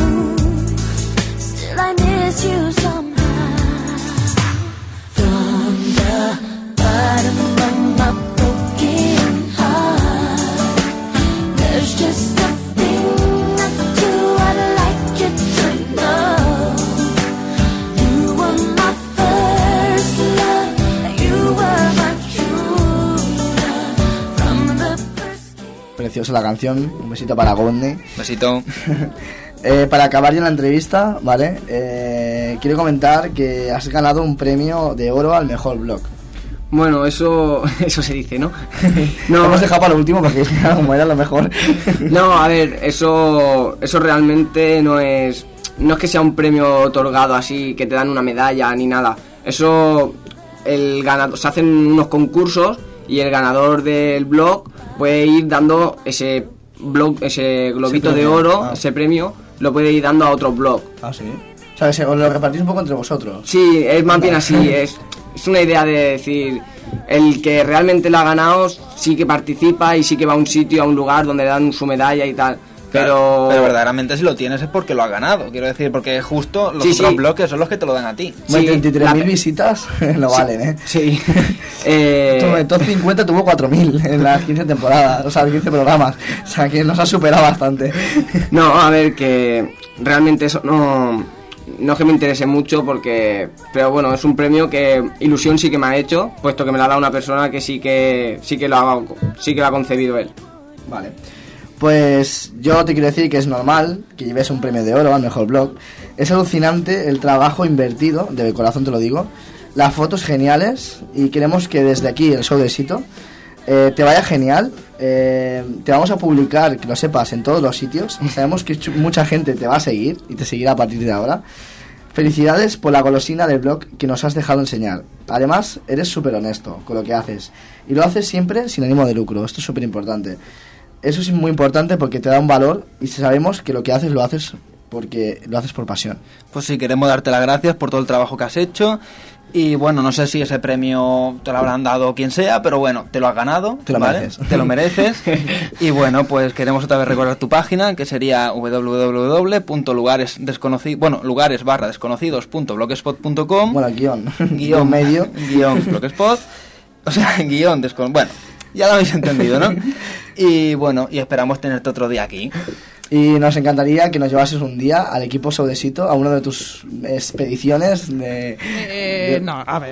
Still I miss you somehow. From the bottom of my broken heart, there's just a thing or two I'd like you to know. You were my first love, you were my true love. From the first kiss. Preciosa la canción, un besito para Godney. Besito. Eh, para acabar ya la entrevista, ¿vale? Eh, quiero comentar que has ganado un premio de oro al mejor blog. Bueno, eso eso se dice, ¿no? No, hemos dejado para lo último porque claro, como era lo mejor. No, a ver, eso eso realmente no es no es que sea un premio otorgado así que te dan una medalla ni nada. Eso el ganador se hacen unos concursos y el ganador del blog puede ir dando ese blog ese globito Ese de premio, oro, ah. ese premio lo puede ir dando a otro blog. Ah, sí. O sea, que se- os lo repartís un poco entre vosotros. Sí, es más bien así, es, es una idea de decir, el que realmente lo ha ganado sí que participa y sí que va a un sitio, a un lugar donde le dan su medalla y tal, pero... Claro, pero verdaderamente si lo tienes es porque lo has ganado, quiero decir, porque justo los Sí, otros sí. bloques son los que te lo dan a ti. Bueno, Sí, treinta y tres la mil pe- visitas lo valen, ¿eh? Sí. eh, En top cincuenta tuvo cuatro mil en las quince temporadas, o sea, quince programas. O sea, que nos ha superado bastante. no, a ver, que realmente eso no, no es que me interese mucho porque... Pero bueno, es un premio que ilusión sí que me ha hecho, puesto que me la ha dado una persona que sí que sí que lo ha, sí que lo ha concebido él. Vale. Pues yo te quiero decir que es normal que lleves un premio de oro al mejor blog. Es alucinante el trabajo invertido, de corazón te lo digo. Las fotos geniales y queremos que desde aquí, el show de Sito, eh, te vaya genial. Eh, te vamos a publicar, que lo sepas, en todos los sitios. Sabemos que chu- mucha gente te va a seguir y te seguirá a partir de ahora. Felicidades por la golosina del blog que nos has dejado enseñar. Además, eres súper honesto con lo que haces. Y lo haces siempre sin ánimo de lucro. Esto es súper importante. Eso es muy importante porque te da un valor y sabemos que lo que haces lo haces porque lo haces por pasión. Pues sí, queremos darte las gracias por todo el trabajo que has hecho. Y bueno, no sé si ese premio te lo habrán dado quien sea, pero bueno, te lo has ganado. Te lo ¿vale? mereces. Te lo mereces. Y bueno, pues queremos otra vez recordar tu página, que sería doble u doble u doble u punto lugares desconocidos, bueno, lugares barra desconocidos punto blogspot punto com. Bueno, guión. guión medio. Guión blogspot. O sea, guión descon... Bueno, ya lo habéis entendido, ¿no? Y bueno, y esperamos tenerte otro día aquí. Y nos encantaría que nos llevases un día al equipo Soudesito a una de tus expediciones de... Eh, de- no, a ver.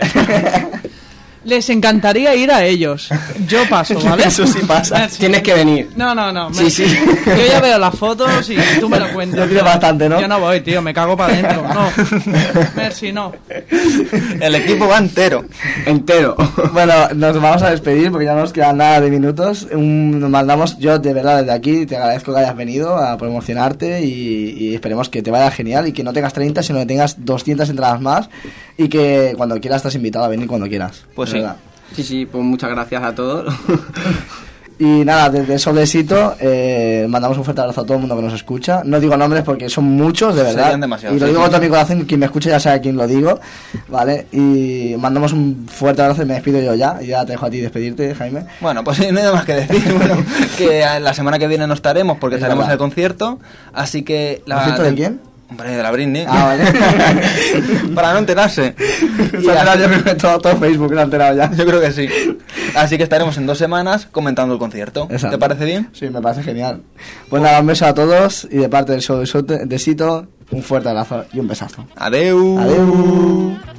Les encantaría ir a ellos. Yo paso, ¿vale? Eso sí pasa. Tienes que venir. No, no, no. Sí, me- sí. Yo ya veo las fotos y tú me lo cuentas. Yo quiero bastante, ¿no? Yo no voy, tío, me cago para adentro. No. Merci, no. El equipo va entero. Entero. Bueno, nos vamos a despedir porque ya no nos quedan nada de minutos. Un, nos mandamos, yo de verdad desde aquí te agradezco que hayas venido a promocionarte y, y esperemos que te vaya genial y que no tengas treinta, sino que tengas doscientas entradas más y que cuando quieras estás invitado a venir cuando quieras. Pues de sí. verdad. Sí, sí, pues muchas gracias a todos. Y nada, desde Soblesito eh, mandamos un fuerte abrazo a todo el mundo que nos escucha. No digo nombres porque son muchos, de verdad. Serían demasiados, Y lo sí, digo sí. con todo mi corazón, quien me escucha ya sabe a quién lo digo, ¿vale? Y mandamos un fuerte abrazo y me despido yo ya. Y ya te dejo a ti despedirte, Jaime. Bueno, pues no hay nada más que decir. Bueno, que la semana que viene no estaremos porque Es estaremos en verdad. el concierto. Así que... La, ¿Concierto de quién? Hombre, de la Britney. Ah, vale. Para no enterarse. Se Y ha enterado, así- yo creo que todo, todo Facebook lo ha enterado ya. Yo creo que sí. Así que estaremos en dos semanas comentando el concierto. Exacto. ¿Te parece bien? Sí, me parece genial. Pues nada, un beso a todos y de parte del show de Sito, un fuerte abrazo y un besazo. Adeu. Adeu.